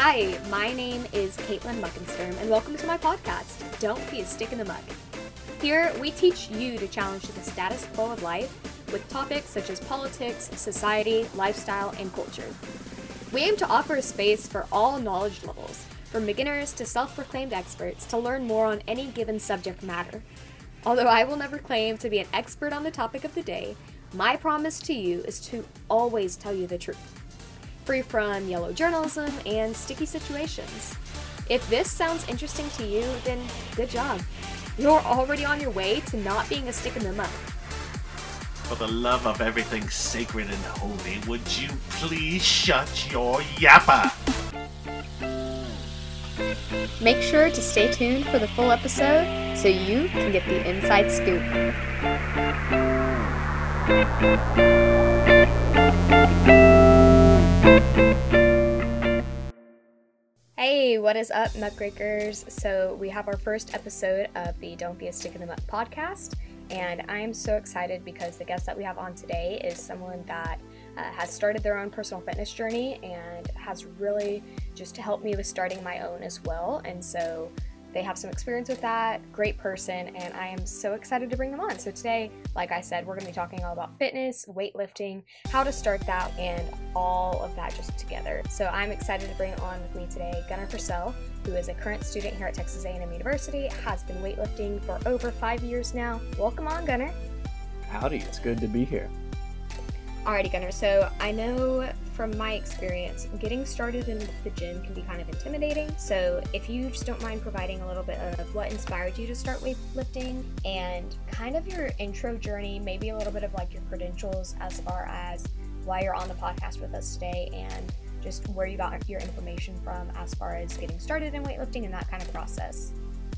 Hi, my name is Caitlin Muckensturm, and welcome to my podcast, Don't Be a Stick in the Mud. Here, we teach you to challenge the status quo of life with topics such as politics, society, lifestyle, and culture. We aim to offer a space for all knowledge levels, from beginners to self-proclaimed experts, to learn more on any given subject matter. Although I will never claim to be an expert on the topic of the day, my promise to you is to always tell you the truth, free from yellow journalism and sticky situations. If this sounds interesting to you, then good job. You're already on your way to not being a stick in the mud. For the love of everything sacred and holy, would you please shut your yapper? Make sure to stay tuned for the full episode so you can get the inside scoop. Hey, what is up, Muckrakers? So we have our first episode of the Don't Be a Stick in the Mud podcast, and I'm so excited because the guest that we have on today is someone that has started their own personal fitness journey and has really just helped me with starting my own as well. And so they have some experience with that, great person, and I am so excited to bring them on. So today, like I said, we're going to be talking all about fitness, weightlifting, how to start that, and all of that just together. So I'm excited to bring on with me today Gunnar Purcell, who is a current student here at Texas A&M University, has been weightlifting for over 5 years now. Welcome on, Gunnar. Howdy, it's good to be here. Alrighty, Gunnar. So I know from my experience, getting started in the gym can be kind of intimidating. So if you just don't mind providing a little bit of what inspired you to start weightlifting and kind of your intro journey, maybe a little bit of like your credentials as far as why you're on the podcast with us today and just where you got your information from as far as getting started in weightlifting and that kind of process.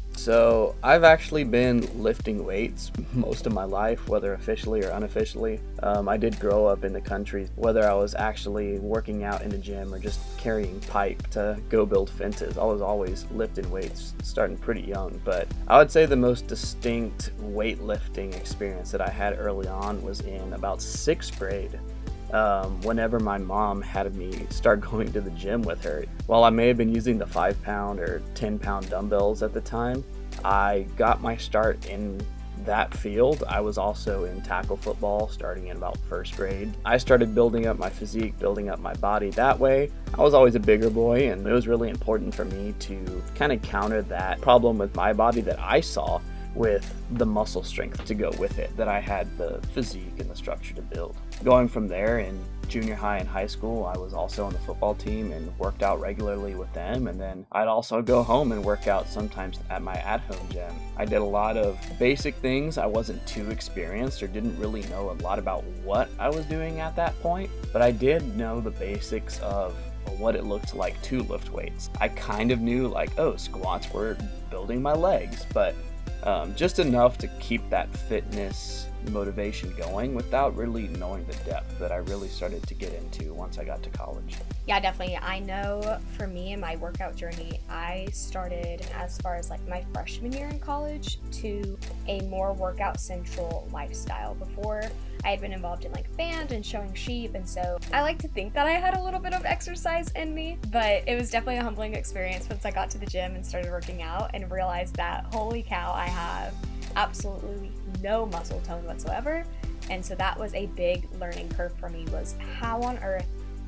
So I've actually been lifting weights most of my life, whether officially or unofficially. I did grow up in the country, whether I was actually working out in the gym or just carrying pipe to go build fences. I was always lifting weights starting pretty young, but I would say the most distinct weightlifting experience that I had early on was in about 6th grade. Whenever my mom had me start going to the gym with her. While I may have been using the 5-pound or 10-pound dumbbells at the time, I got my start in that field. I was also in tackle football starting in about 1st grade. I started building up my physique, building up my body that way. I was always a bigger boy, and it was really important for me to kind of counter that problem with my body that I saw with the muscle strength to go with it, that I had the physique and the structure to build. Going from there, in junior high and high school, I was also on the football team and worked out regularly with them, and then I'd also go home and work out sometimes at my at-home gym. I did a lot of basic things. I wasn't too experienced or didn't really know a lot about what I was doing at that point, but I did know the basics of what it looked like to lift weights. I kind of knew squats were building my legs, but just enough to keep that fitness motivation going without really knowing the depth that I really started to get into once I got to college. Yeah, definitely. I know for me and my workout journey, I started as far as like my freshman year in college to a more workout central lifestyle. Before, I had been involved in like band and showing sheep, and so I like to think that I had a little bit of exercise in me, but it was definitely a humbling experience once I got to the gym and started working out and realized that holy cow, I have absolutely no muscle tone whatsoever. And so that was a big learning curve for me, was how on earth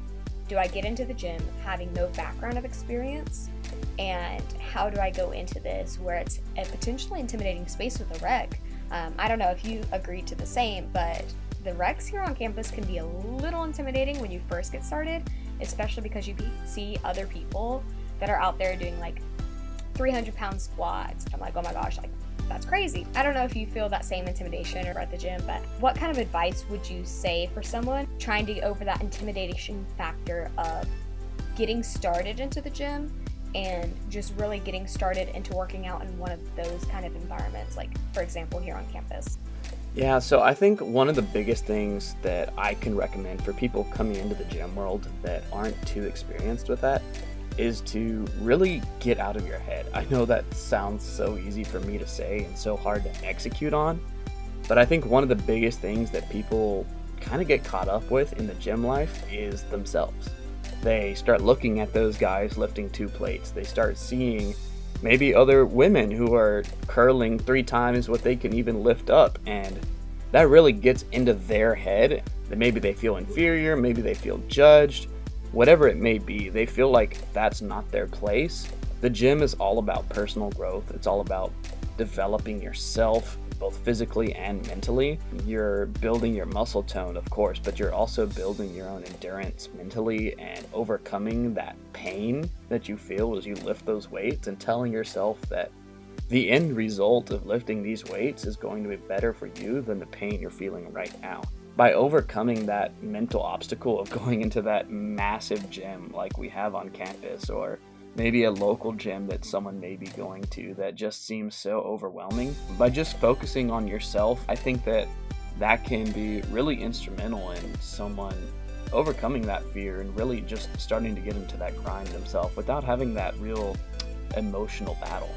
do I get into the gym having no background of experience, and how do I go into this where it's a potentially intimidating space with a rec? I don't know if you agreed to the same, but the recs here on campus can be a little intimidating when you first get started, especially because you see other people that are out there doing like 300-pound squats. I'm like, oh my gosh, like that's crazy. I don't know if you feel that same intimidation or at the gym, but what kind of advice would you say for someone trying to get over that intimidation factor of getting started into the gym and just really getting started into working out in one of those kind of environments, like for example here on campus? Yeah, so I think one of the biggest things that I can recommend for people coming into the gym world that aren't too experienced with that is to really get out of your head. I know that sounds so easy for me to say and so hard to execute on, but I think one of the biggest things that people kind of get caught up with in the gym life is themselves. They start looking at those guys lifting 2 plates. They start seeing maybe other women who are curling 3 times what they can even lift up, and that really gets into their head. That maybe they feel inferior, maybe they feel judged, whatever it may be. They feel like that's not their place. The gym is all about personal growth. It's all about developing yourself, both physically and mentally. You're building your muscle tone, of course, but you're also building your own endurance mentally and overcoming that pain that you feel as you lift those weights, and telling yourself that the end result of lifting these weights is going to be better for you than the pain you're feeling right now. By overcoming that mental obstacle of going into that massive gym like we have on campus, or maybe a local gym that someone may be going to that just seems so overwhelming, by just focusing on yourself, I think that can be really instrumental in someone overcoming that fear and really just starting to get into that grind themselves without having that real emotional battle.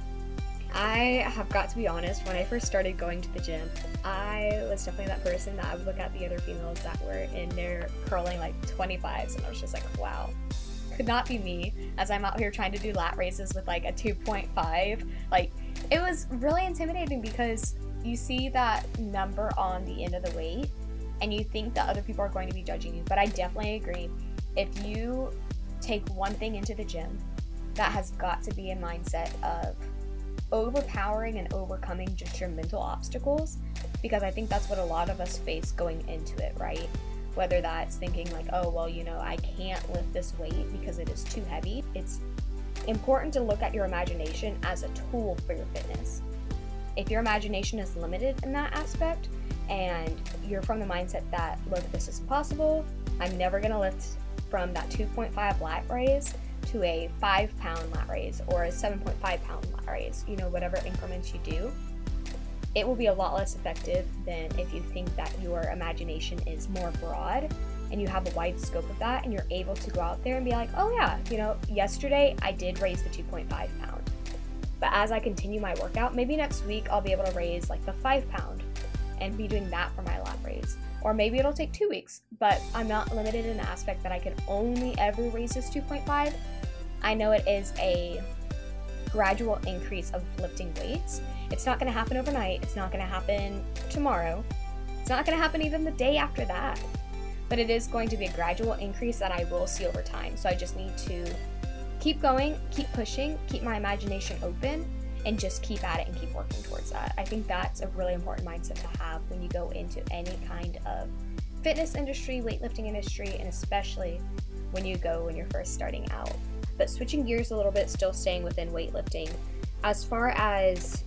I have got to be honest, when I first started going to the gym, I was definitely that person that I would look at the other females that were in there curling like 25s, and I was just like, wow, could not be me, as I'm out here trying to do lat raises with like a 2.5. Like, it was really intimidating because you see that number on the end of the weight and you think that other people are going to be judging you. But I definitely agree, if you take one thing into the gym, that has got to be a mindset of overpowering and overcoming just your mental obstacles, because I think that's what a lot of us face going into it, right? Whether that's thinking like, oh, well, you know, I can't lift this weight because it is too heavy. It's important to look at your imagination as a tool for your fitness. If your imagination is limited in that aspect and you're from the mindset that, look, this is impossible, I'm never going to lift from that 2.5 lat raise to a 5-pound lat raise or a 7.5-pound lat raise, you know, whatever increments you do, it will be a lot less effective than if you think that your imagination is more broad and you have a wide scope of that, and you're able to go out there and be like, oh yeah, you know, yesterday I did raise the 2.5 pound, but as I continue my workout, maybe next week I'll be able to raise like the 5 pound and be doing that for my lat raise. Or maybe it'll take 2 weeks, but I'm not limited in the aspect that I can only ever raise this 2.5. I know it is a gradual increase of lifting weights. It's not going to happen overnight. It's not going to happen tomorrow. It's not going to happen even the day after that. But it is going to be a gradual increase that I will see over time. So I just need to keep going, keep pushing, keep my imagination open, and just keep at it and keep working towards that. I think that's a really important mindset to have when you go into any kind of fitness industry, weightlifting industry, and especially when you're first starting out. But switching gears a little bit, still staying within weightlifting, as far as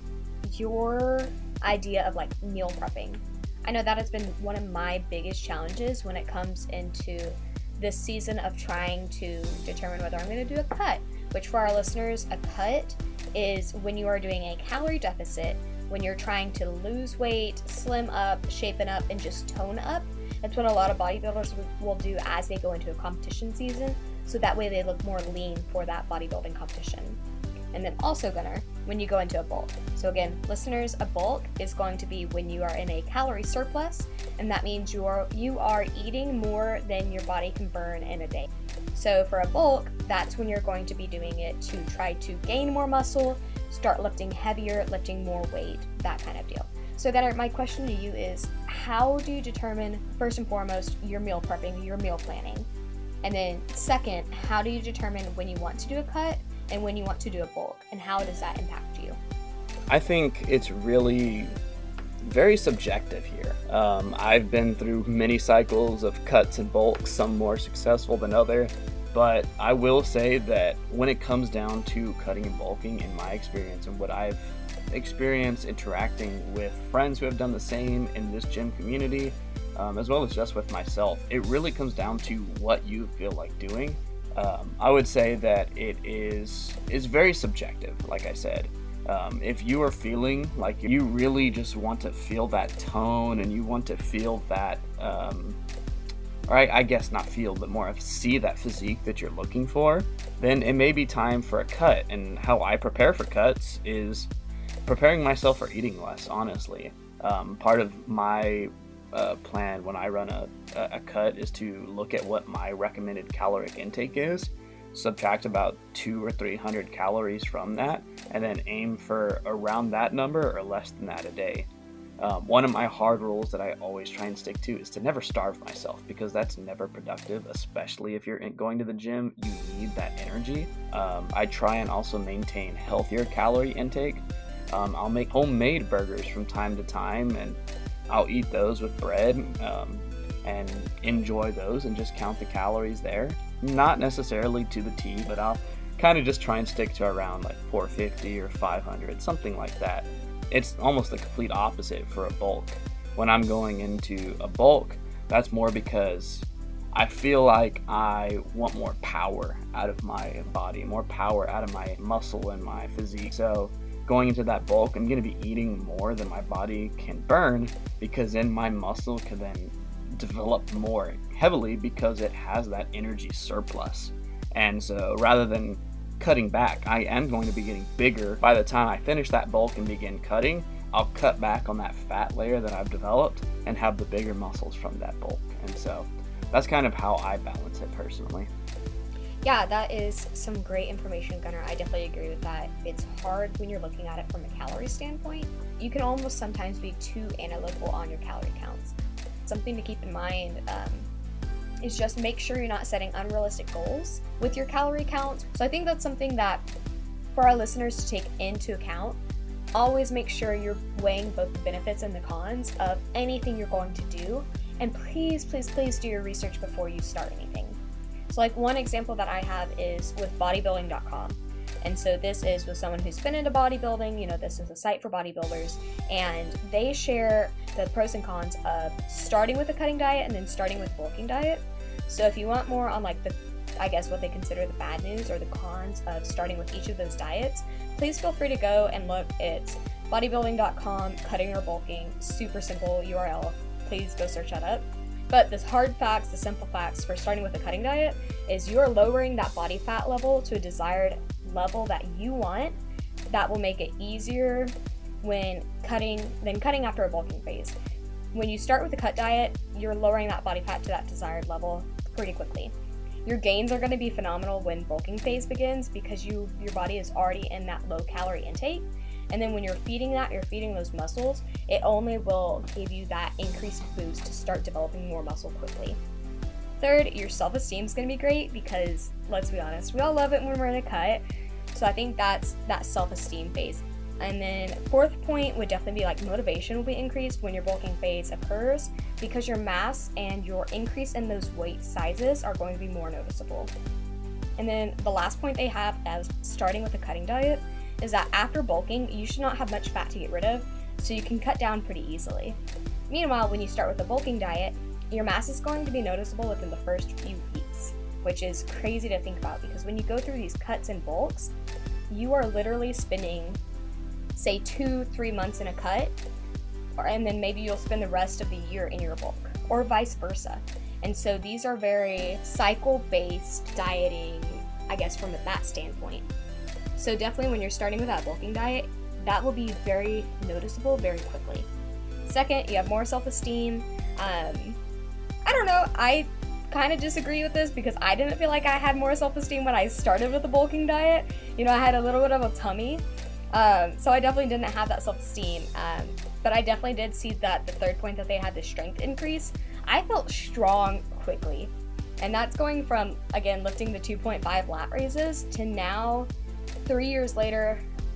your idea of like meal prepping, I know that has been one of my biggest challenges when it comes into this season of trying to determine whether I'm going to do a cut, which for our listeners, a cut is when you are doing a calorie deficit, when you're trying to lose weight, slim up, shapen up, and just tone up. That's what a lot of bodybuilders will do as they go into a competition season, so that way they look more lean for that bodybuilding competition. And then also, Gunnar, when you go into a bulk. So again, listeners, a bulk is going to be when you are in a calorie surplus, and that means you are eating more than your body can burn in a day. So for a bulk, that's when you're going to be doing it to try to gain more muscle, start lifting heavier, lifting more weight, that kind of deal. So Gunnar, my question to you is, how do you determine, first and foremost, your meal prepping, your meal planning? And then second, how do you determine when you want to do a cut and when you want to do a bulk, and how does that impact you? I think it's really very subjective here. I've been through many cycles of cuts and bulks, some more successful than other, but I will say that when it comes down to cutting and bulking, in my experience and what I've experienced interacting with friends who have done the same in this gym community, as well as just with myself, it really comes down to what you feel like doing. I would say that it is very subjective, like I said. If you are feeling like you really just want to feel that tone and you want to feel that, or I guess not feel, but more of see that physique that you're looking for, then it may be time for a cut. And how I prepare for cuts is preparing myself for eating less, honestly. Part of my plan when I run a cut is to look at what my recommended caloric intake is, subtract about 200 or 300 calories from that, and then aim for around that number or less than that a day. One of my hard rules that I always try and stick to is to never starve myself, because that's never productive, especially if you're going to the gym. You need that energy. I try and also maintain healthier calorie intake. I'll make homemade burgers from time to time, and I'll eat those with bread and enjoy those and just count the calories there. Not necessarily to the T, but I'll kind of just try and stick to around like 450 or 500, something like that. It's almost the complete opposite for a bulk. When I'm going into a bulk, that's more because I feel like I want more power out of my body, more power out of my muscle and my physique. So going into that bulk, I'm going to be eating more than my body can burn, because then my muscle can then develop more heavily because it has that energy surplus. And so rather than cutting back, I am going to be getting bigger. By the time I finish that bulk and begin cutting, I'll cut back on that fat layer that I've developed and have the bigger muscles from that bulk. And so that's kind of how I balance it personally. Yeah, that is some great information, Gunnar. I definitely agree with that. It's hard when you're looking at it from a calorie standpoint. You can almost sometimes be too analytical on your calorie counts. Something to keep in mind is just make sure you're not setting unrealistic goals with your calorie counts. So I think that's something that for our listeners to take into account. Always make sure you're weighing both the benefits and the cons of anything you're going to do. And please, please, please do your research before you start anything. So like one example that I have is with bodybuilding.com. And so this is with someone who's been into bodybuilding. You know, this is a site for bodybuilders, and they share the pros and cons of starting with a cutting diet and then starting with bulking diet. So if you want more on like the, I guess what they consider the bad news or the cons of starting with each of those diets, please feel free to go and look. It's bodybuilding.com, cutting or bulking, super simple URL. Please go search that up. But the hard facts, the simple facts for starting with a cutting diet is you're lowering that body fat level to a desired level that you want. That will make it easier when cutting after a bulking phase. When you start with a cut diet, you're lowering that body fat to that desired level pretty quickly. Your gains are going to be phenomenal when bulking phase begins because your body is already in that low calorie intake. And then when you're feeding those muscles, it only will give you that increased boost to start developing more muscle quickly. Third, your self-esteem is going to be great because, let's be honest, we all love it when we're in a cut. So I think that's that self-esteem phase. And then fourth point would definitely be like motivation will be increased when your bulking phase occurs because your mass and your increase in those weight sizes are going to be more noticeable. And then the last point they have as starting with a cutting diet is that after bulking, you should not have much fat to get rid of, so you can cut down pretty easily. Meanwhile, when you start with a bulking diet, your mass is going to be noticeable within the first few weeks, which is crazy to think about because when you go through these cuts and bulks, you are literally spending, say, 2-3 months in a cut, and then maybe you'll spend the rest of the year in your bulk, or vice versa. And so these are very cycle-based dieting, I guess, from that standpoint. So definitely when you're starting with that bulking diet, that will be very noticeable very quickly. Second, you have more self-esteem. I don't know, I kind of disagree with this because I didn't feel like I had more self-esteem when I started with the bulking diet. You know, I had a little bit of a tummy, so I definitely didn't have that self-esteem. But I definitely did see that the third point that they had the strength increase. I felt strong quickly. And that's going from, again, lifting the 2.5 lat raises to now 3 years later,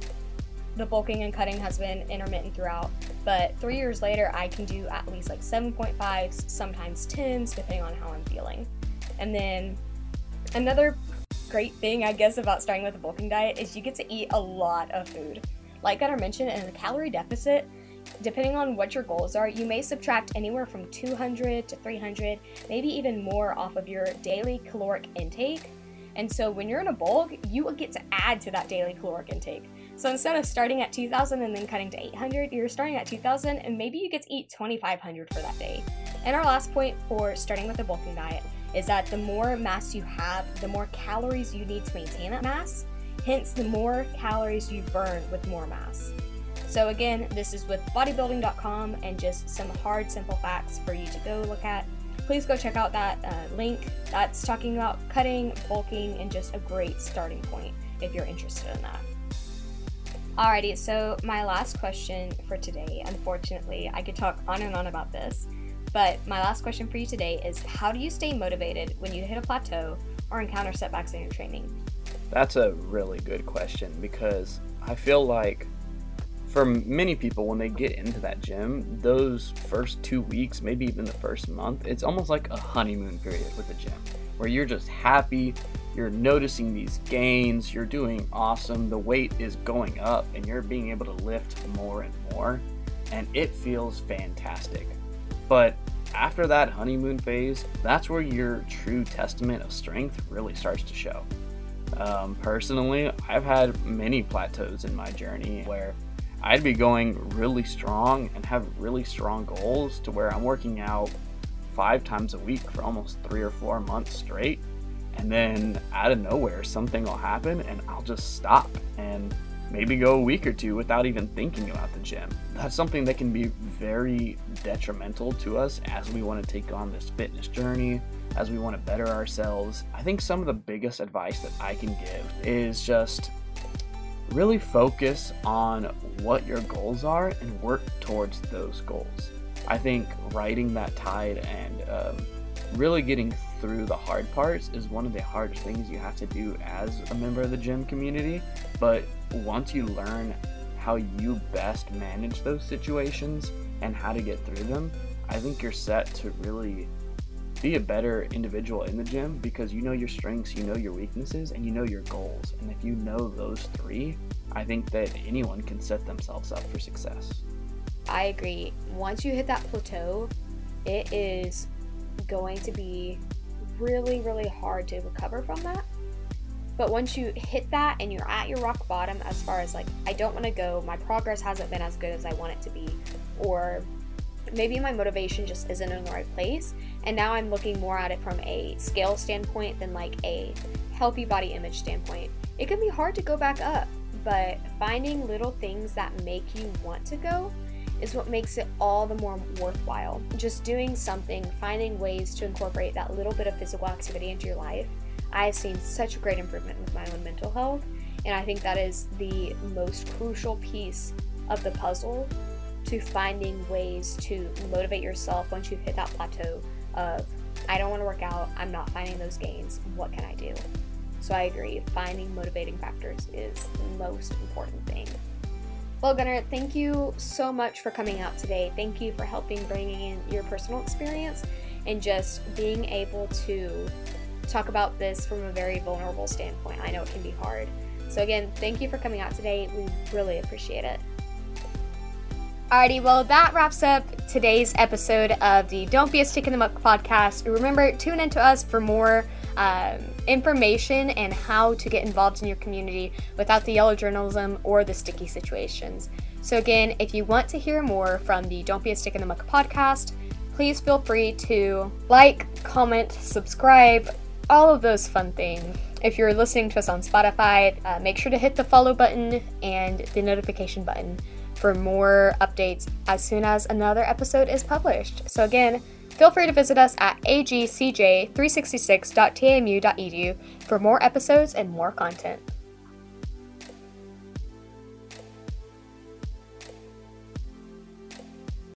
the bulking and cutting has been intermittent throughout, but 3 years later, I can do at least like 7.5s, sometimes 10s, depending on how I'm feeling. And then another great thing, I guess, about starting with a bulking diet is you get to eat a lot of food. Like Gunnar mentioned, in a calorie deficit, depending on what your goals are, you may subtract anywhere from 200 to 300, maybe even more off of your daily caloric intake. And so when you're in a bulk, you will get to add to that daily caloric intake. So instead of starting at 2,000 and then cutting to 800, you're starting at 2,000 and maybe you get to eat 2,500 for that day. And our last point for starting with a bulking diet is that the more mass you have, the more calories you need to maintain that mass. Hence, the more calories you burn with more mass. So again, this is with bodybuilding.com and just some hard, simple facts for you to go look at. Please go check out that link. That's talking about cutting, bulking, and just a great starting point if you're interested in that. Alrighty, so my last question for today, unfortunately, I could talk on and on about this, but my last question for you today is, how do you stay motivated when you hit a plateau or encounter setbacks in your training? That's a really good question, because I feel like for many people, when they get into that gym, those first 2 weeks, maybe even the first month, it's almost like a honeymoon period with the gym, where you're just happy, you're noticing these gains, you're doing awesome, the weight is going up, and you're being able to lift more and more, and it feels fantastic. But after that honeymoon phase, that's where your true testament of strength really starts to show. Personally, I've had many plateaus in my journey where I'd be going really strong and have really strong goals to where I'm working out 5 times a week for almost 3 or 4 months straight, and then out of nowhere something will happen and I'll just stop and maybe go a week or 2 without even thinking about the gym. That's something that can be very detrimental to us as we want to take on this fitness journey, as we want to better ourselves. I think some of the biggest advice that I can give is just really focus on what your goals are and work towards those goals. I think riding that tide and really getting through the hard parts is one of the hardest things you have to do as a member of the gym community. But once you learn how you best manage those situations and how to get through them, I think you're set to really be a better individual in the gym, because you know your strengths, you know your weaknesses, and you know your goals. And if you know those 3, I think that anyone can set themselves up for success. I agree. Once you hit that plateau, it is going to be really, really hard to recover from that. But once you hit that and you're at your rock bottom, as far as like, I don't want to go, my progress hasn't been as good as I want it to be, or maybe my motivation just isn't in the right place, and now I'm looking more at it from a scale standpoint than like a healthy body image standpoint, it can be hard to go back up. But finding little things that make you want to go is what makes it all the more worthwhile. Just doing something, finding ways to incorporate that little bit of physical activity into your life. I've seen such a great improvement with my own mental health, and I think that is the most crucial piece of the puzzle to finding ways to motivate yourself once you've hit that plateau of, I don't want to work out, I'm not finding those gains, what can I do? So I agree, finding motivating factors is the most important thing. Well, Gunnar, thank you so much for coming out today. Thank you for helping bringing in your personal experience and just being able to talk about this from a very vulnerable standpoint. I know it can be hard. So again, thank you for coming out today. We really appreciate it. Alrighty, well, that wraps up today's episode of the Don't Be a Stick in the Muck podcast. Remember, tune into us for more information and how to get involved in your community without the yellow journalism or the sticky situations. So again, if you want to hear more from the Don't Be a Stick in the Muck podcast, please feel free to like, comment, subscribe, all of those fun things. If you're listening to us on Spotify, make sure to hit the follow button and the notification button for more updates as soon as another episode is published. So again, feel free to visit us at agcj366.tamu.edu for more episodes and more content.